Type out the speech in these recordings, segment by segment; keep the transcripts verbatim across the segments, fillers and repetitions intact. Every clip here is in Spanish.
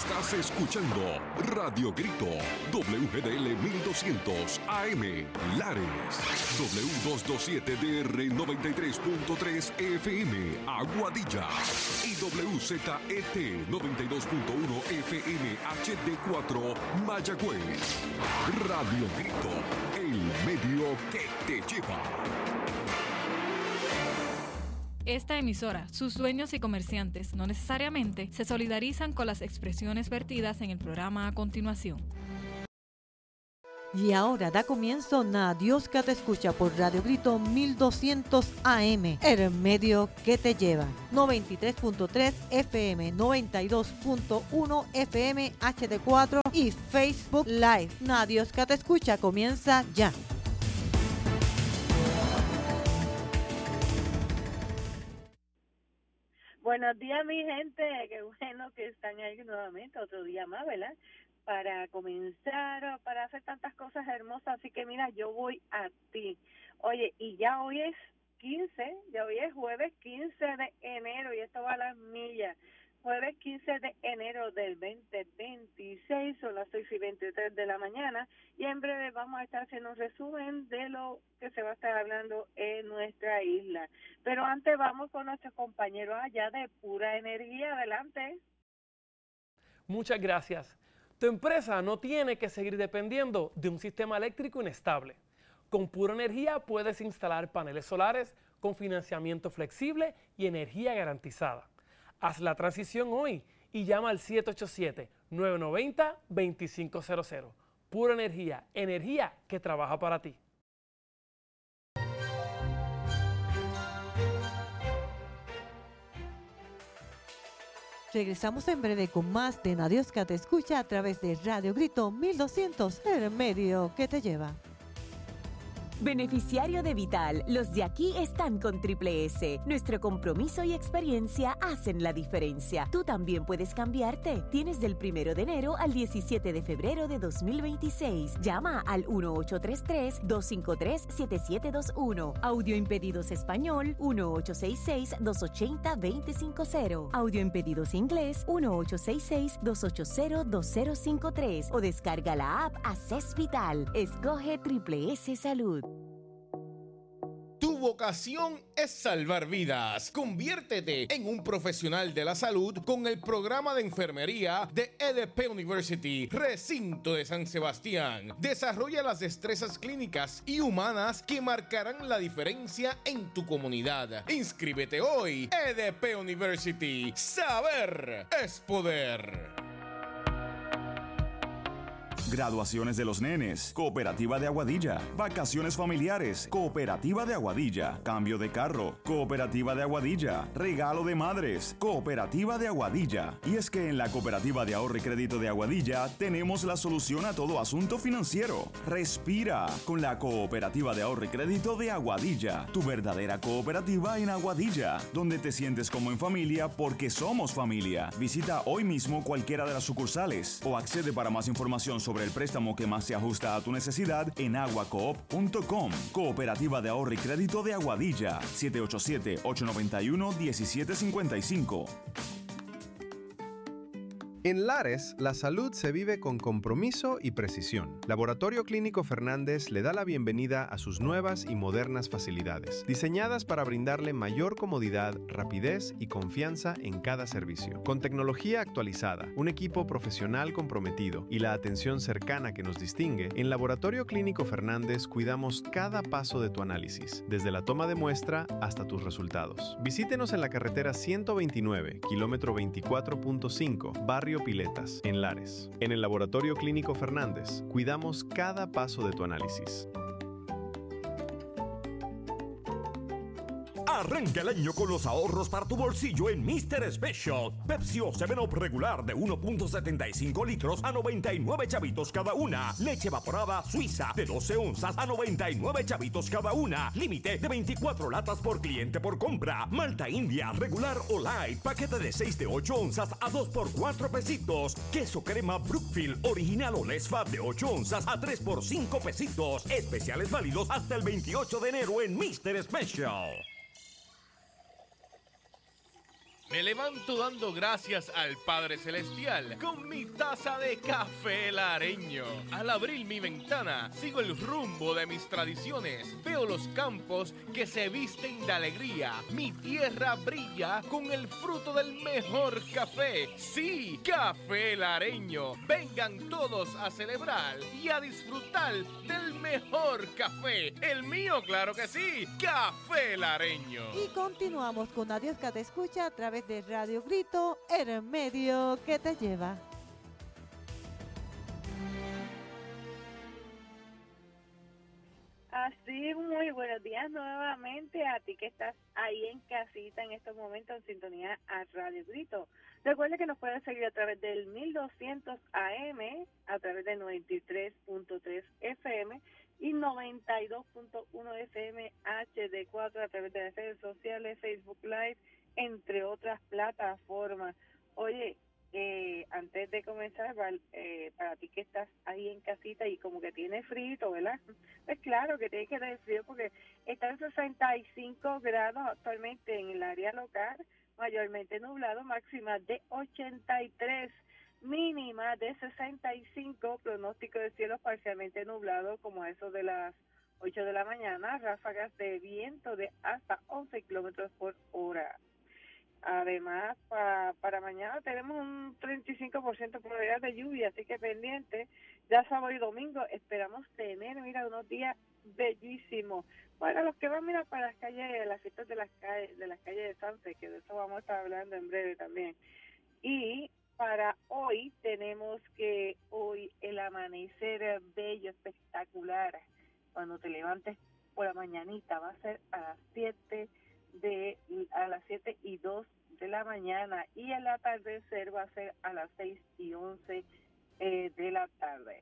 Estás escuchando Radio Grito, W G D L mil doscientos A M, Lares, W doscientos veintisiete D R noventa y tres punto tres F M, Aguadilla, y W Z E T noventa y dos punto uno F M H D cuatro, Mayagüez. Radio Grito, el medio que te lleva. Esta emisora, sus dueños y comerciantes no necesariamente se solidarizan con las expresiones vertidas en el programa a continuación. Y ahora da comienzo Na Dios que te escucha por Radio Grito mil doscientos A M, el medio que te lleva. noventa y tres punto tres F M, noventa y dos punto uno F M H D cuatro y Facebook Live. Na Dios que te escucha comienza ya. Buenos días, mi gente. Qué bueno que están ahí nuevamente, otro día más, ¿verdad? Para comenzar, para hacer tantas cosas hermosas. Así que mira, yo voy a ti. Oye, y ya hoy es quince, ya hoy es jueves quince de enero y esto va a las millas. Jueves quince de enero del veinte veintiséis, son las seis y veintitrés de la mañana, y en breve vamos a estar haciendo un resumen de lo que se va a estar hablando en nuestra isla. Pero antes vamos con nuestros compañeros allá de Pura Energía. Adelante. Muchas gracias. Tu empresa no tiene que seguir dependiendo de un sistema eléctrico inestable. Con Pura Energía puedes instalar paneles solares con financiamiento flexible y energía garantizada. Haz la transición hoy y llama al siete ocho siete, nueve nueve cero, dos cinco cero cero. Pura Energía, energía que trabaja para ti. Regresamos en breve con más de Na Dios que te escucha a través de Radio Grito mil doscientos, el medio que te lleva. Beneficiario de Vital, los de aquí están con Triple S. Nuestro compromiso y experiencia hacen la diferencia. Tú también puedes cambiarte. Tienes del primero de enero al diecisiete de febrero de dos mil veintiséis. Llama al uno ocho tres tres, dos cinco tres, siete siete dos uno. Audio Impedidos Español uno ocho seis seis, dos ocho cero, dos cinco cero. Audio Impedidos Inglés uno ocho seis seis, dos ocho cero, dos cero cinco tres. O descarga la app Access Vital. Escoge Triple S Salud. Tu vocación es salvar vidas. Conviértete en un profesional de la salud con el programa de enfermería de E D P University, Recinto de San Sebastián. Desarrolla las destrezas clínicas y humanas que marcarán la diferencia en tu comunidad. Inscríbete hoy. E D P University. Saber es poder. Graduaciones de los nenes, Cooperativa de Aguadilla. Vacaciones familiares, Cooperativa de Aguadilla. Cambio de carro, Cooperativa de Aguadilla. Regalo de madres, Cooperativa de Aguadilla. Y es que en la Cooperativa de Ahorro y Crédito de Aguadilla tenemos la solución a todo asunto financiero. Respira con la Cooperativa de Ahorro y Crédito de Aguadilla, tu verdadera cooperativa en Aguadilla, donde te sientes como en familia porque somos familia. Visita hoy mismo cualquiera de las sucursales o accede para más información sobre el préstamo que más se ajusta a tu necesidad en aguacoop punto com. Cooperativa de Ahorro y Crédito de Aguadilla, siete ocho siete, ocho nueve uno, uno siete cinco cinco. En Lares, la salud se vive con compromiso y precisión. Laboratorio Clínico Fernández le da la bienvenida a sus nuevas y modernas facilidades, diseñadas para brindarle mayor comodidad, rapidez y confianza en cada servicio. Con tecnología actualizada, un equipo profesional comprometido y la atención cercana que nos distingue, en Laboratorio Clínico Fernández cuidamos cada paso de tu análisis, desde la toma de muestra hasta tus resultados. Visítenos en la carretera ciento veintinueve, kilómetro veinticuatro punto cinco, barrio Piletas, en Lares. En el Laboratorio Clínico Fernández, cuidamos cada paso de tu análisis. Arranca el año con los ahorros para tu bolsillo en mister Special. Pepsi o seven up regular de uno punto setenta y cinco litros a noventa y nueve chavitos cada una. Leche evaporada Suiza de doce onzas a noventa y nueve chavitos cada una. Límite de veinticuatro latas por cliente por compra. Malta India regular o light. Paquete de seis de ocho onzas a dos por cuatro pesitos. Queso crema Brookfield original o less fat de ocho onzas a tres por cinco pesitos. Especiales válidos hasta el veintiocho de enero en mister Special. Me levanto dando gracias al Padre Celestial con mi taza de café lareño. Al abrir mi ventana, sigo el rumbo de mis tradiciones. Veo los campos que se visten de alegría. Mi tierra brilla con el fruto del mejor café. Sí, café lareño. Vengan todos a celebrar y a disfrutar del mejor café. El mío, claro que sí, café lareño. Y continuamos con Adiós que te escucha a través de Radio Grito, el medio que te lleva. Así, muy buenos días nuevamente a ti que estás ahí en casita en estos momentos en sintonía a Radio Grito. Recuerda que nos puedes seguir a través del mil doscientos A M, a través del noventa y tres punto tres F M y noventa y dos punto uno F M H D cuatro a través de las redes sociales, Facebook Live, entre otras plataformas. Oye, eh, antes de comenzar, eh, para ti que estás ahí en casita y como que tiene frío, ¿verdad? Pues claro que tiene que tener frío porque está en sesenta y cinco grados actualmente en el área local, mayormente nublado, máxima de ochenta y tres, mínima de sesenta y cinco, pronóstico de cielos parcialmente nublado como a eso de las ocho de la mañana, ráfagas de viento de hasta once kilómetros por hora. Además, pa, para mañana tenemos un treinta y cinco por ciento de probabilidad de lluvia, así que pendiente. Ya sábado y domingo esperamos tener, mira, unos días bellísimos. Para los que van, mira, para las calles, las fiestas de las calles, de las calles de Sanse, que de eso vamos a estar hablando en breve también. Y para hoy tenemos que hoy el amanecer bello, espectacular. Cuando te levantes por la mañanita va a ser a las siete de a las siete y dos de la mañana y el atardecer va a ser a las seis y once eh, de la tarde,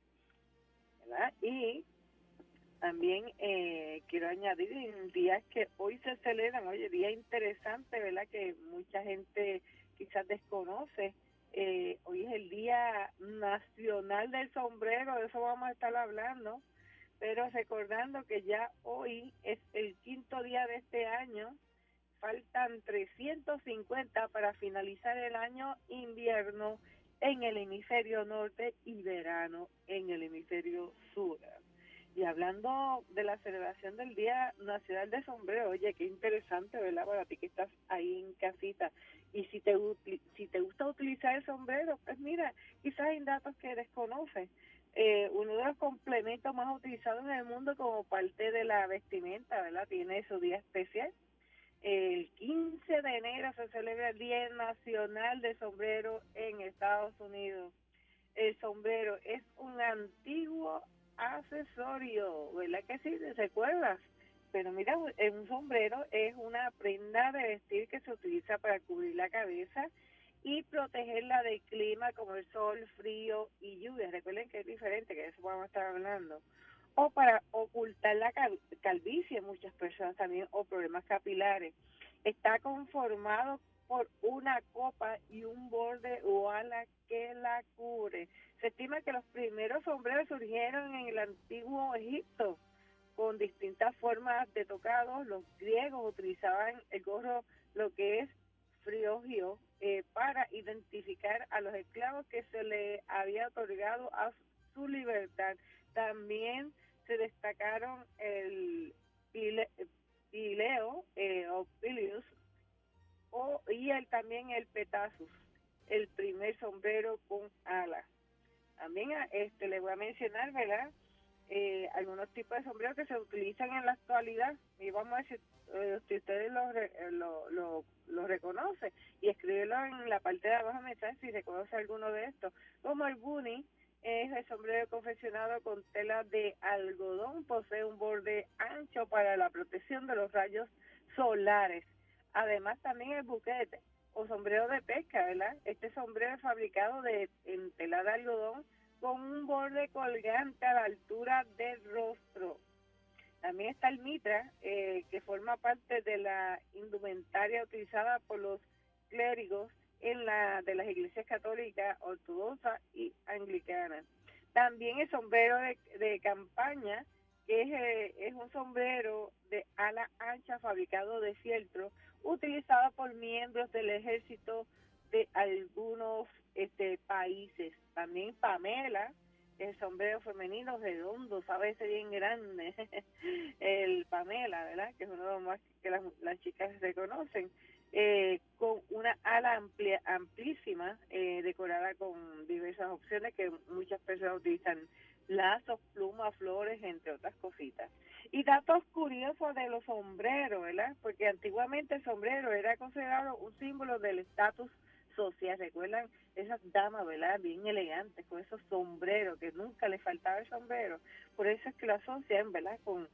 ¿verdad? Y también eh, quiero añadir en días que hoy se celebran, oye, día interesante, ¿verdad? Que mucha gente quizás desconoce. Eh, hoy es el Día Nacional del Sombrero, de eso vamos a estar hablando. Pero recordando que ya hoy es el quinto día de este año, faltan trescientos cincuenta para finalizar el año invierno en el hemisferio norte y verano en el hemisferio sur. Y hablando de la celebración del Día Nacional del Sombrero, oye, qué interesante, ¿verdad? Para ti que estás ahí en casita. Y si te, si te gusta utilizar el sombrero, pues mira, quizás hay datos que desconoces. Eh, uno de los complementos más utilizados en el mundo como parte de la vestimenta, ¿verdad? Tiene su día especial. El quince de enero se celebra el Día Nacional del Sombrero en Estados Unidos. El sombrero es un antiguo accesorio, ¿verdad que sí? ¿Recuerdas? Pero mira, un sombrero es una prenda de vestir que se utiliza para cubrir la cabeza y protegerla del clima como el sol, frío y lluvia. Recuerden que es diferente, que de eso vamos a estar hablando. O para ocultar la cal- calvicie, muchas personas también, o problemas capilares. Está conformado por una copa y un borde o ala que la cubre. Se estima que los primeros sombreros surgieron en el antiguo Egipto con distintas formas de tocados. Los griegos utilizaban el gorro, lo que es friogio, eh, para identificar a los esclavos que se le había otorgado a su libertad. También se destacaron el pile, pileo eh, o pileus o, y el, también el petasus, el primer sombrero con alas. También este le voy a mencionar, ¿verdad? Eh, algunos tipos de sombreros que se utilizan en la actualidad y vamos a ver si, eh, si ustedes lo, lo, lo, lo reconocen y escríbelo en la parte de abajo mensaje si reconoce alguno de estos, como el bunny. Es el sombrero confeccionado con tela de algodón, posee un borde ancho para la protección de los rayos solares. Además también el buquete o sombrero de pesca, ¿verdad? Este sombrero es fabricado de en tela de algodón con un borde colgante a la altura del rostro. También está el mitra, eh, que forma parte de la indumentaria utilizada por los clérigos en la de las iglesias católicas, ortodoxas y anglicanas. También el sombrero de, de campaña que es, eh, es un sombrero de ala ancha fabricado de fieltro, utilizado por miembros del ejército de algunos este, países. También Pamela, el sombrero femenino redondo, a veces bien grande, el Pamela, ¿verdad? Que es uno de los más que las, las chicas reconocen, eh, con una ala amplia, amplísima, eh, decorada con diversas opciones que muchas personas utilizan, lazos, plumas, flores, entre otras cositas. Y datos curiosos de los sombreros, ¿verdad? Porque antiguamente el sombrero era considerado un símbolo del estatus social. ¿Recuerdan esas damas, verdad? Bien elegantes, con esos sombreros, que nunca les faltaba el sombrero. Por eso es que lo asocian, ¿verdad? Con,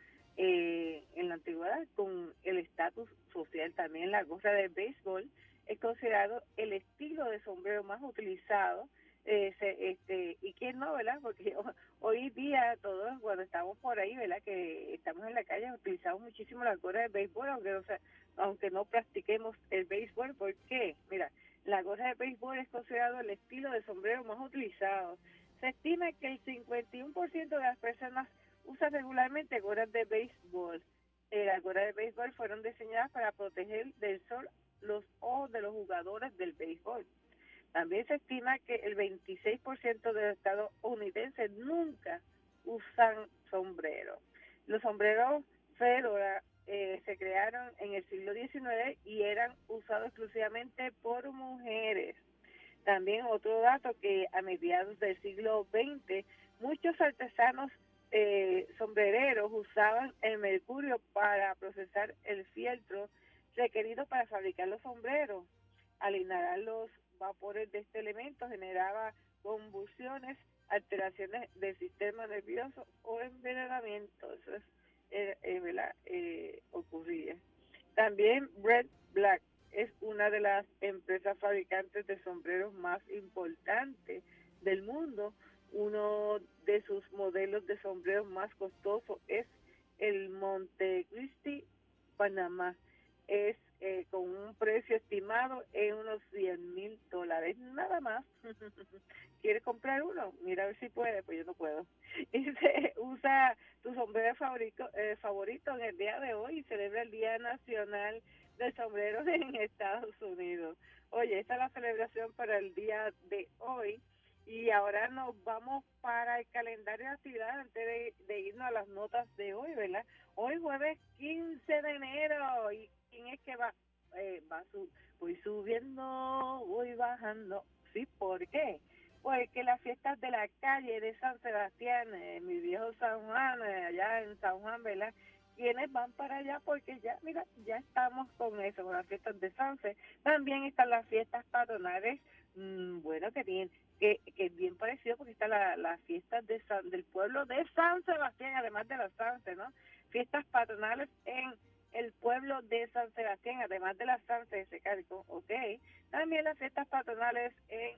eh, en la antigüedad, con el estatus social. También la gorra de béisbol es considerado el estilo de sombrero más utilizado. Eh, se, este, y quién no, ¿verdad? Porque hoy día todos cuando estamos por ahí, ¿verdad? Que estamos en la calle, utilizamos muchísimo la gorra de béisbol, aunque, o sea, aunque no practiquemos el béisbol. ¿Por qué? Mira, la gorra de béisbol es considerado el estilo de sombrero más utilizado. Se estima que el cincuenta y uno por ciento de las personas usan regularmente gorras de béisbol. Eh, las gorras de béisbol fueron diseñadas para proteger del sol los ojos de los jugadores del béisbol. También se estima que el veintiséis por ciento de los estadounidenses nunca usan sombrero. Los sombreros fedora eh, se crearon en el siglo diecinueve y eran usados exclusivamente por mujeres. También otro dato, que a mediados del siglo veinte muchos artesanos eh, sombrereros usaban el mercurio para procesar el fieltro requerido para fabricar los sombreros. Al inhalar los vapores de este elemento generaba convulsiones, alteraciones del sistema nervioso o envenenamiento. Eso es, eh, eh, ¿verdad? Eh, ocurría. También Red Black es una de las empresas fabricantes de sombreros más importantes del mundo. Uno de sus modelos de sombreros más costosos es el Montecristi, Panamá. Es eh, con un precio estimado en unos cien mil dólares, nada más. ¿Quieres comprar uno? Mira a ver si puede, pues yo no puedo. Y se usa tu sombrero favorito, eh, favorito en el día de hoy y celebra el Día Nacional del Sombrero en Estados Unidos. Oye, esta es la celebración para el día de hoy. Y ahora nos vamos para el calendario de actividades antes de, de irnos a las notas de hoy, ¿verdad? Hoy jueves quince de enero. ¿Y quién es que va? Eh, va su, voy subiendo, voy bajando. ¿Sí? ¿Por qué? Porque las fiestas de la calle de San Sebastián, eh, mi viejo San Juan, eh, allá en San Juan, ¿verdad? ¿Quiénes van para allá? Porque ya, mira, ya estamos con eso, con las fiestas de Sanse. También están las fiestas patronales, mmm, bueno, que bien, que, que es bien parecido, porque están las la fiestas de San, del pueblo de San Sebastián, además de las Sanse, ¿no? Fiestas patronales en el pueblo de San Sebastián, además de las Sanse de Secárico, ok. También las fiestas patronales en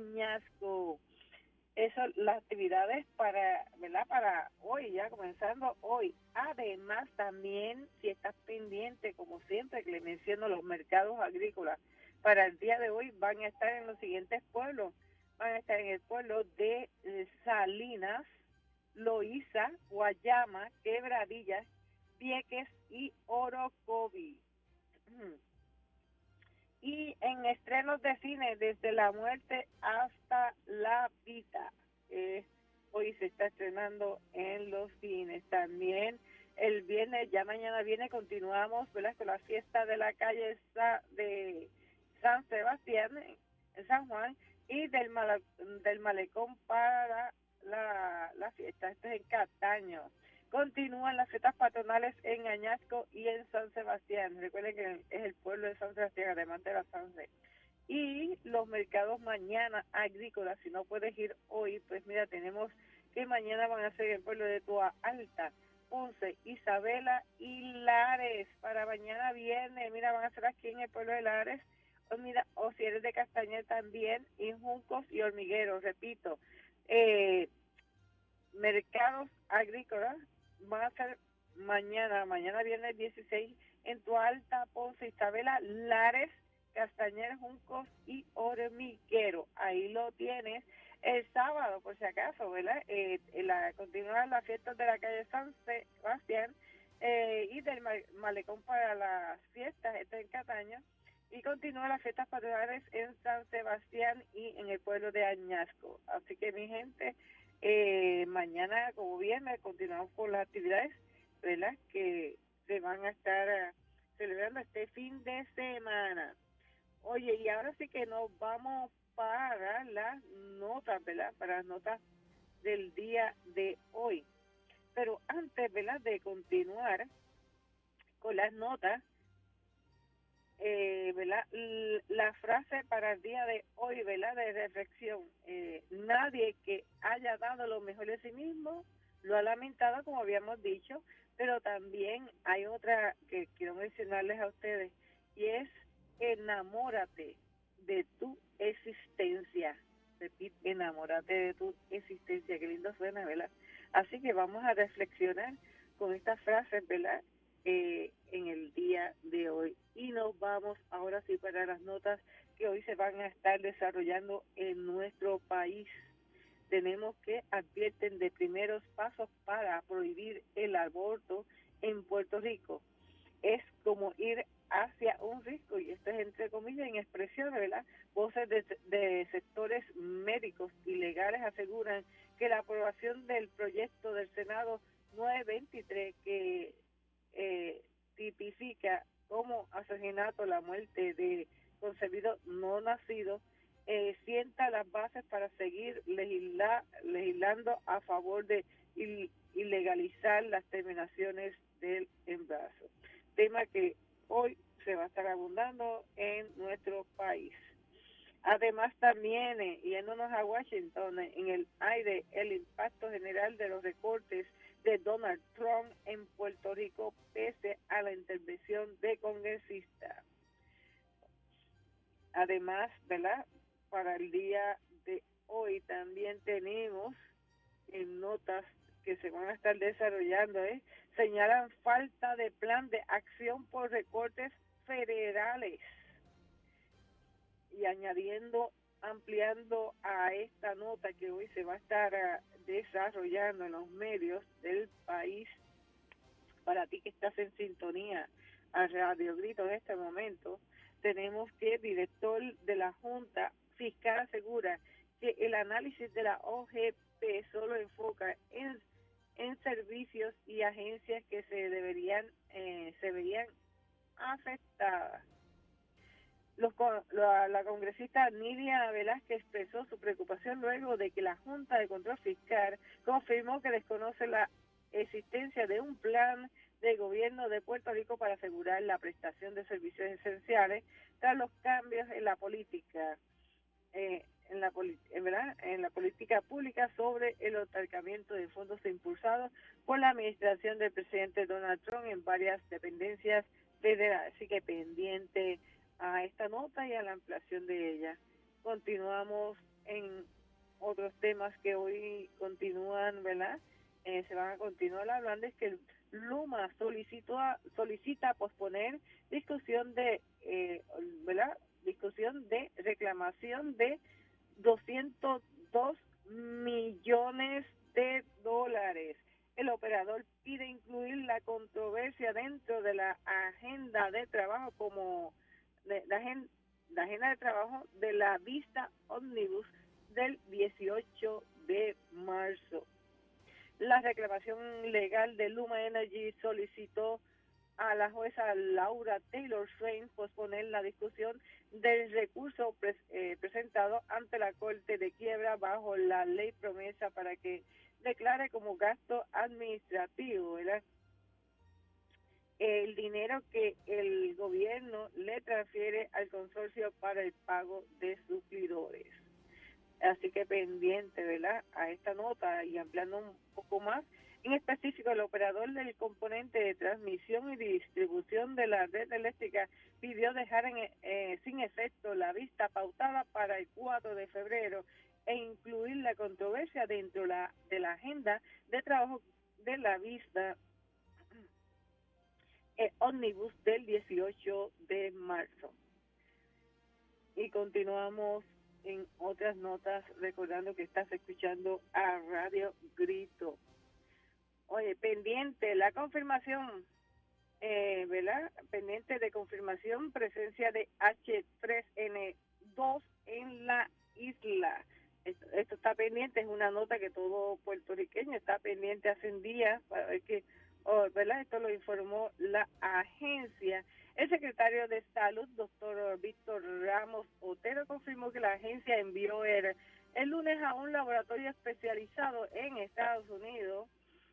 Añasco. Eso, las actividades para, ¿verdad? Para hoy, ya comenzando hoy. Además, también, si estás pendiente, como siempre, que le menciono, los mercados agrícolas, para el día de hoy van a estar en los siguientes pueblos. Van a estar en el pueblo de eh, Salinas, Loíza, Guayama, Quebradillas, Vieques y Orocovi. Y en estrenos de cine, desde La Muerte hasta La Vida, eh, hoy se está estrenando en los cines. También el viernes, ya mañana viene, continuamos, ¿verdad?, con la fiesta de la calle de San Sebastián, en San Juan, y del, mala, del malecón para la, la fiesta. Esto es en Cataño. Continúan las fiestas patronales en Añasco y en San Sebastián. Recuerden que es el pueblo de San Sebastián, además de la Sanse. Y los mercados mañana agrícolas, si no puedes ir hoy, pues mira, tenemos que mañana van a ser el pueblo de Toa Alta, Ponce, Isabela y Lares. Para mañana viernes, mira, van a ser aquí en el pueblo de Lares. O mira, o si eres de Castañer también, y Juncos y Hormigueros, repito. Eh, mercados agrícolas van a ser mañana, mañana viernes dieciséis, en Toa Alta, Ponce, Isabela, Lares, Castañer, Juncos y Hormiguero. Ahí lo tienes. El sábado, por si acaso, ¿verdad? Eh, la, continúan las fiestas de la calle San Sebastián eh, y del malecón para las fiestas, esto en Cataño, y continúan las fiestas patronales en San Sebastián y en el pueblo de Añasco. Así que, mi gente, eh, mañana, como viernes, continuamos con las actividades, ¿verdad?, que se van a estar uh, celebrando este fin de semana. Oye, y ahora sí que nos vamos para las notas, ¿verdad? Para las notas del día de hoy. Pero antes, ¿verdad?, de continuar con las notas, eh, ¿verdad?, la frase para el día de hoy, ¿verdad?, de reflexión. Eh, nadie que haya dado lo mejor de sí mismo lo ha lamentado, como habíamos dicho, pero también hay otra que quiero mencionarles a ustedes, y es: enamórate de tu existencia. Repite, enamórate de tu existencia. Qué lindo suena, ¿verdad? Así que vamos a reflexionar con estas frases, ¿verdad?, eh, en el día de hoy. Y nos vamos ahora sí para las notas que hoy se van a estar desarrollando en nuestro país. Tenemos que advierten de primeros pasos para prohibir el aborto en Puerto Rico. Es como ir hacia un risco, y esto es entre comillas en expresión, ¿verdad? Voces de, de sectores médicos y legales aseguran que la aprobación del proyecto del Senado nueve veintitrés, que eh, tipifica como asesinato la muerte de concebido no nacido, eh, sienta las bases para seguir legisla, legislando a favor de il, ilegalizar las terminaciones del embarazo. Tema que hoy se va a estar abundando en nuestro país. Además también, yéndonos a Washington, en el aire el impacto general de los recortes de Donald Trump en Puerto Rico pese a la intervención de congresistas. Además, ¿verdad?, para el día de hoy también tenemos en notas que se van a estar desarrollando, ¿eh? señalan falta de plan de acción por recortes federales. Y añadiendo, ampliando a esta nota que hoy se va a estar uh, desarrollando en los medios del país, para ti que estás en sintonía a Radio Grito en este momento, tenemos que el director de la Junta Fiscal asegura que el análisis de la O G P solo enfoca en, en servicios y agencias que se deberían eh, se verían afectadas. Los, la, la congresista Nidia Velázquez expresó su preocupación luego de que la Junta de Control Fiscal confirmó que desconoce la existencia de un plan de gobierno de Puerto Rico para asegurar la prestación de servicios esenciales tras los cambios en la política eh, en la en, ¿verdad? en la política pública sobre el otorgamiento de fondos impulsados por la administración del presidente Donald Trump en varias dependencias federales. Así que pendiente a esta nota y a la ampliación de ella. Continuamos en otros temas que hoy continúan, ¿verdad? Eh, se van a continuar hablando. Es que el Luma solicitó solicita posponer discusión de, eh, ¿verdad? Discusión de reclamación de doscientos dos millones de dólares. El operador pide incluir la controversia dentro de la agenda de trabajo como de, la, agenda, la agenda de trabajo de la vista ómnibus del dieciocho de marzo. La reclamación legal de Luma Energy solicitó a la jueza Laura Taylor Swain posponer la discusión del recurso pre, eh, presentado ante la Corte de Quiebra bajo la ley promesa para que declare como gasto administrativo, ¿verdad?, el dinero que el gobierno le transfiere al consorcio para el pago de suplidores. Así que pendiente, ¿verdad?, a esta nota. Y ampliando un poco más, en específico, el operador del componente de transmisión y distribución de la red eléctrica pidió dejar en, eh, sin efecto la vista pautada para el cuatro de febrero e incluir la controversia dentro la, de la agenda de trabajo de la vista eh, ómnibus del dieciocho de marzo. Y continuamos en otras notas, recordando que estás escuchando a Radio Grito. Oye, pendiente la confirmación, eh, ¿verdad? Pendiente de confirmación, presencia de hache tres ene dos en la isla. Esto, esto está pendiente, es una nota que todo puertorriqueño está pendiente hace un día, para ver que, oh, ¿verdad? Esto lo informó la agencia. El secretario de Salud, doctor Víctor Ramos Otero, confirmó que la agencia envió el, el lunes a un laboratorio especializado en Estados Unidos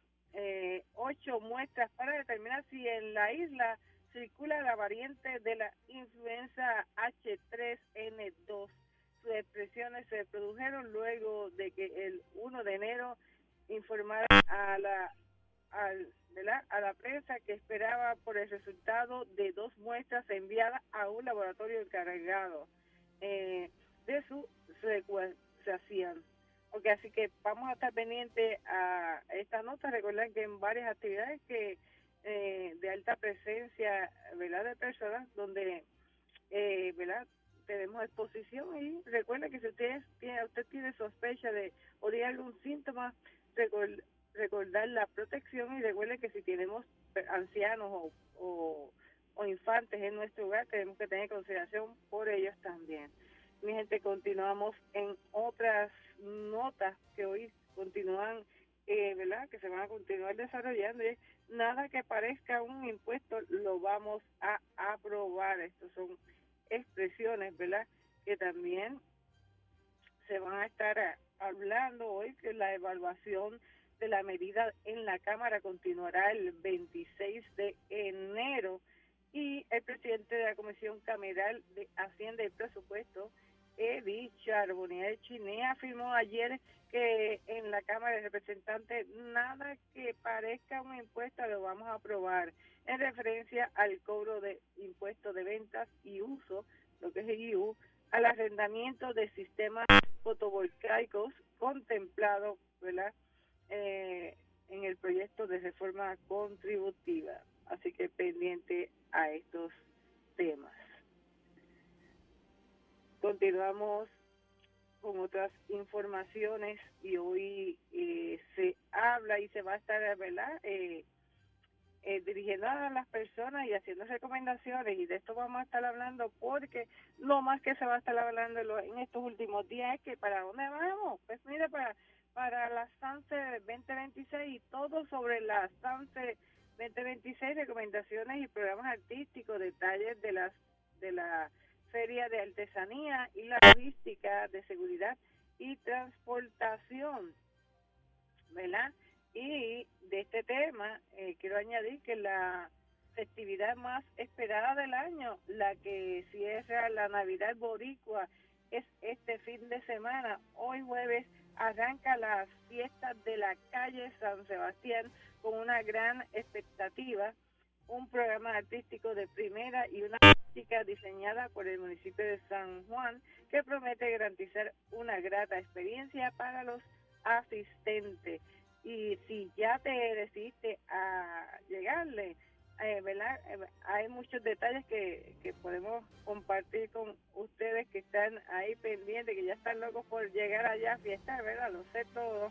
eh, ocho muestras para determinar si en la isla circula la variante de la influenza hache tres ene dos. Sus expresiones se produjeron luego de que el primero de enero informara a la al, ¿verdad? a la prensa que esperaba por el resultado de dos muestras enviadas a un laboratorio encargado eh, de su secuenciación. Okay, así que vamos a estar pendientes a esta nota. Recuerden que en varias actividades que eh, de alta presencia, ¿verdad?, de personas donde eh, ¿verdad?, tenemos exposición, y recuerden que si usted tiene, usted tiene sospecha de o de algún síntoma, recuerden recordar la protección, y recuerden que si tenemos ancianos o, o, o infantes en nuestro hogar, tenemos que tener consideración por ellos también. Mi gente, continuamos en otras notas que hoy continúan, eh, ¿verdad?, que se van a continuar desarrollando. Y nada que parezca un impuesto lo vamos a aprobar. Estos son expresiones, ¿verdad?, que también se van a estar hablando hoy, que la evaluación de la medida en la Cámara continuará el veintiséis de enero, y el presidente de la Comisión Cameral de Hacienda y Presupuesto, Eddie Charbonnier Chiné, afirmó ayer que en la Cámara de Representantes nada que parezca un impuesto lo vamos a aprobar, en referencia al cobro de impuestos de ventas y uso, lo que es el I U, al arrendamiento de sistemas fotovoltaicos contemplado, ¿verdad?, Eh, en el proyecto de reforma contributiva. Así que pendiente a estos temas. Continuamos con otras informaciones, y hoy eh, se habla y se va a estar, ¿verdad?, eh, eh, dirigiendo a las personas y haciendo recomendaciones, y de esto vamos a estar hablando, porque lo más que se va a estar hablando en, lo, en estos últimos días es que ¿para dónde vamos? Pues mire, para para la SANSE veinte veintiséis, y todo sobre la SANSE veinte veintiséis, recomendaciones y programas artísticos, detalles de las de la Feria de Artesanía y la logística de seguridad y transportación, ¿verdad? Y de este tema eh, quiero añadir que la festividad más esperada del año, la que cierra la Navidad boricua, es este fin de semana. Hoy jueves arranca las fiestas de la calle San Sebastián con una gran expectativa, un programa artístico de primera y una música diseñada por el municipio de San Juan que promete garantizar una grata experiencia para los asistentes. Y si ya te decidiste a llegarle, eh, ¿verdad?, eh, hay muchos detalles que, que podemos compartir con ustedes que están ahí pendientes, que ya están locos por llegar allá a fiestar, ¿verdad? Lo sé todo.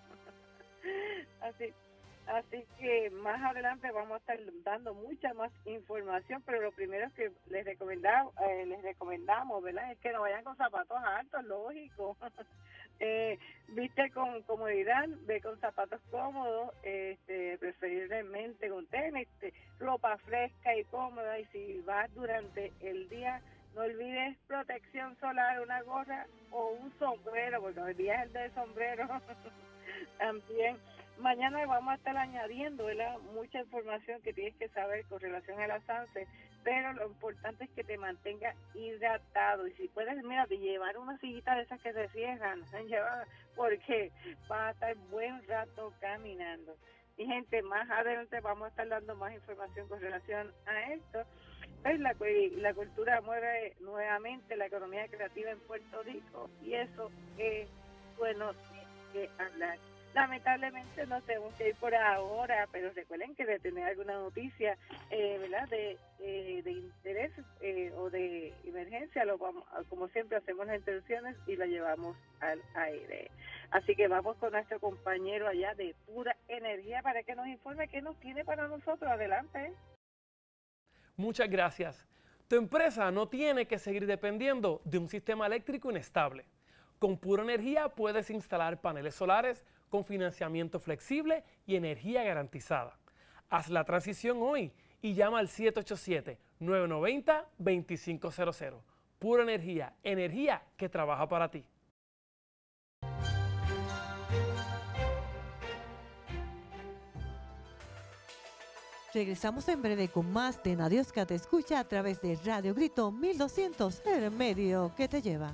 así así que más adelante vamos a estar dando mucha más información, pero lo primero que les recomendamos, eh, les recomendamos, ¿verdad?, es que no vayan con zapatos altos, lógico. Eh, viste con comodidad, ve con zapatos cómodos, este, preferiblemente con tenis, ropa fresca y cómoda, y si vas durante el día, no olvides protección solar, una gorra o un sombrero, porque hoy día es el del sombrero. También mañana vamos a estar añadiendo, ¿verdad?, mucha información que tienes que saber con relación a la SANSE, pero lo importante es que te mantengas hidratado, y si puedes, mira, de llevar una sillita de esas que se cierran, porque vas a estar buen rato caminando. Y gente, más adelante vamos a estar dando más información con relación a esto. Pues la, la cultura mueve nuevamente la economía creativa en Puerto Rico, y eso es bueno que hablar. lamentablemente nos tenemos que ir por ahora, pero recuerden que de tener alguna noticia, eh, ¿verdad?, de, eh, de interés eh, o de emergencia, lo vamos, como siempre hacemos las intervenciones y la llevamos al aire. Así que vamos con nuestro compañero allá de Pura Energía para que nos informe qué nos tiene para nosotros. Adelante. Muchas gracias. Tu empresa no tiene que seguir dependiendo de un sistema eléctrico inestable. Con Pura Energía puedes instalar paneles solares con financiamiento flexible y energía garantizada. Haz la transición hoy y llama al siete ocho siete, nueve nueve cero, dos cinco cero cero. Pura Energía, energía que trabaja para ti. Regresamos en breve con más de Nadios que te escucha a través de Radio Grito mil doscientos, el medio que te lleva.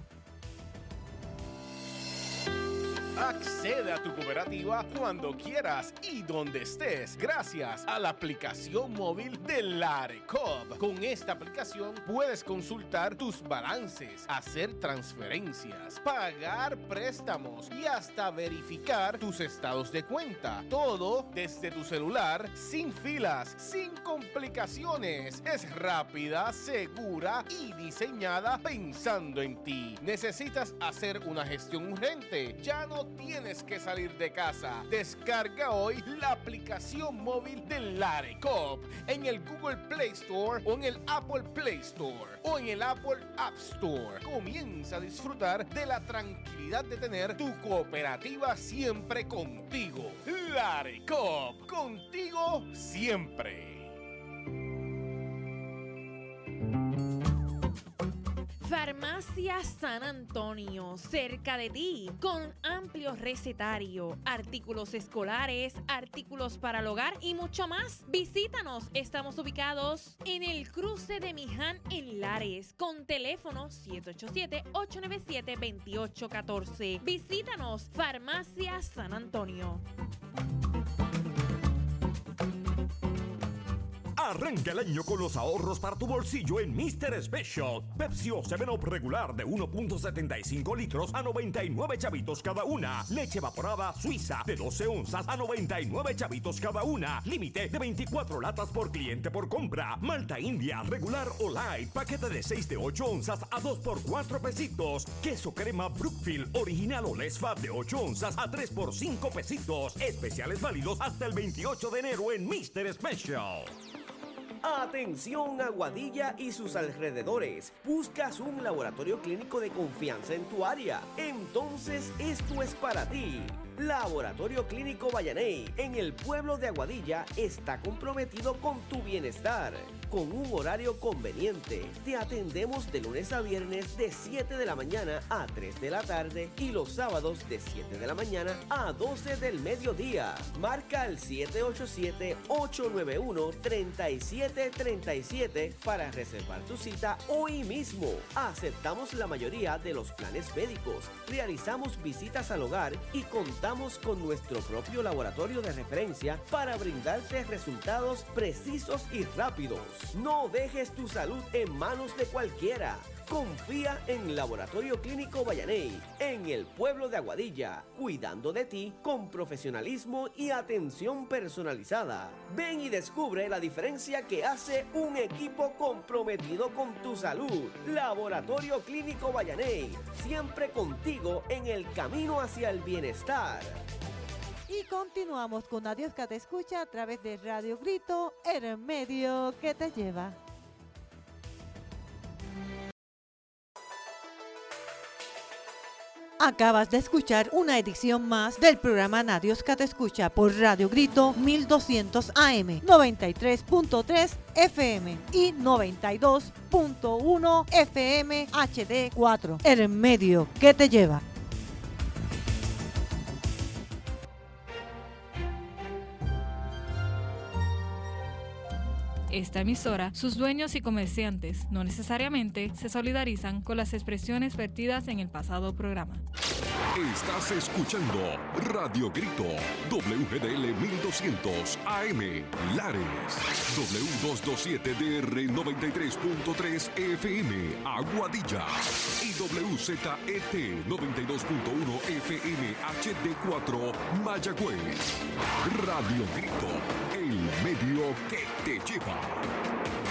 Accede a tu cooperativa cuando quieras y donde estés gracias a la aplicación móvil de LareCoop. Con esta aplicación puedes consultar tus balances, hacer transferencias, pagar préstamos y hasta verificar tus estados de cuenta. Todo desde tu celular, sin filas, sin complicaciones. Es rápida, segura y diseñada pensando en ti. ¿Necesitas hacer una gestión urgente? Ya no tienes que salir de casa. Descarga hoy la aplicación móvil de LareCoop en el Google Play Store o en el Apple Play Store o en el Apple App Store. Comienza a disfrutar de la tranquilidad de tener tu cooperativa siempre contigo. LareCoop, contigo siempre. Farmacia San Antonio, cerca de ti, con amplio recetario, artículos escolares, artículos para el hogar y mucho más. Visítanos, estamos ubicados en el cruce de Miján en Lares, con teléfono siete ocho siete, ocho nueve siete, dos ocho uno cuatro. Visítanos, Farmacia San Antonio. Arranca el año con los ahorros para tu bolsillo en mister Special. Pepsi o siete up regular de uno punto setenta y cinco litros a noventa y nueve chavitos cada una. Leche evaporada Suiza de doce onzas a noventa y nueve chavitos cada una. Límite de veinticuatro latas por cliente por compra. Malta India regular o light. Paquete de seis de ocho onzas a dos por cuatro pesitos. Queso crema Brookfield original o Lesfa de ocho onzas a tres por cinco pesitos. Especiales válidos hasta el veintiocho de enero en mister Special. Atención Aguadilla y sus alrededores. ¿Buscas un laboratorio clínico de confianza en tu área? Entonces esto es para ti. Laboratorio Clínico Vallaney en el pueblo de Aguadilla está comprometido con tu bienestar. Con un horario conveniente, te atendemos de lunes a viernes de siete de la mañana a tres de la tarde y los sábados de siete de la mañana a doce del mediodía. Marca el siete ocho siete, ocho nueve uno, tres siete tres siete para reservar tu cita hoy mismo. Aceptamos la mayoría de los planes médicos, realizamos visitas al hogar y contamos con nuestro propio laboratorio de referencia para brindarte resultados precisos y rápidos. No dejes tu salud en manos de cualquiera. Confía en Laboratorio Clínico Vallaney, en el pueblo de Aguadilla, cuidando de ti con profesionalismo y atención personalizada. Ven y descubre la diferencia que hace un equipo comprometido con tu salud. Laboratorio Clínico Vallaney, siempre contigo en el camino hacia el bienestar. Y continuamos con Nadios que te escucha a través de Radio Grito, el medio que te lleva. Acabas de escuchar una edición más del programa Nadios que te escucha por Radio Grito mil doscientos A M, noventa y tres punto tres F M y noventa y dos punto uno F M H D cuatro, el medio que te lleva. Esta emisora, sus dueños y comerciantes no necesariamente se solidarizan con las expresiones vertidas en el pasado programa. Estás escuchando Radio Grito, W G D L mil doscientos A M, Lares, W doscientos veintisiete D R noventa y tres punto tres F M, Aguadilla, y y W Z E T noventa y dos punto uno F M H D cuatro Mayagüez. Radio Grito, el medio que te lleva.